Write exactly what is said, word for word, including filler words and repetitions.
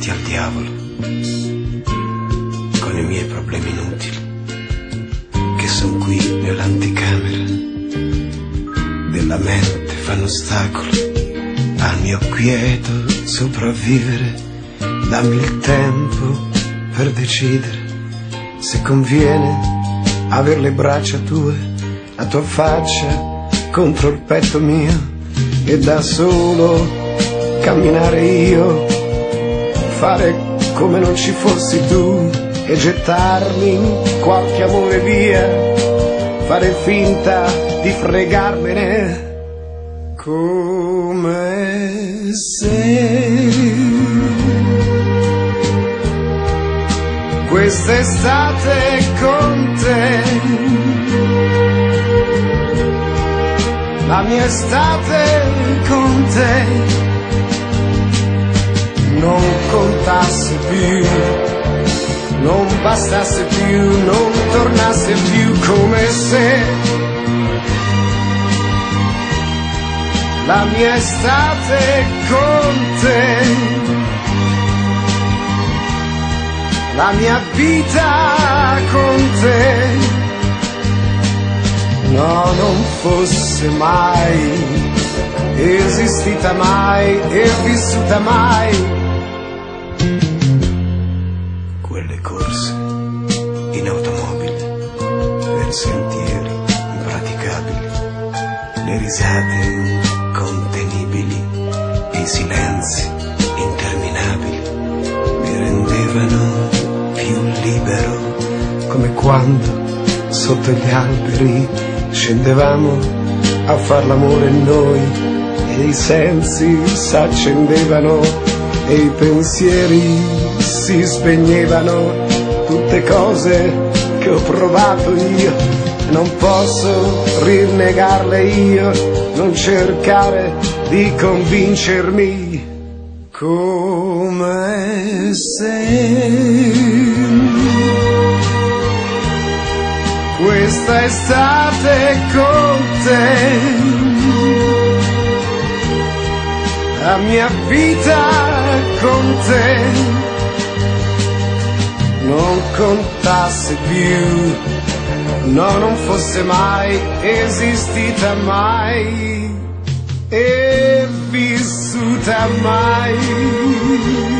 davanti al diavolo con i miei problemi inutili, che son qui nell'anticamera della mente, fanno ostacolo al mio quieto sopravvivere. Dammi il tempo per decidere se conviene aver le braccia tue, la tua faccia contro il petto mio, e da solo camminare io, fare come non ci fossi tu e gettarmi in qualche amore via, fare finta di fregarmene come se quest'estate con te, la mia estate con te, non contasse più, non bastasse più, non tornasse più, come se la mia estate con te, la mia vita con te, no, non fosse mai esistita mai e vissuta mai. Quelle corse in automobile per sentieri impraticabili, le risate incontenibili e i silenzi interminabili mi rendevano più libero, come quando sotto gli alberi scendevamo a far l'amore noi, e i sensi s'accendevano e i pensieri si spegnevano, tutte cose che ho provato io, non posso rinnegarle io, non cercare di convincermi, come se questa estate con te, la mia vita con te, non contasse più, no, non fosse mai esistita mai e vissuta mai.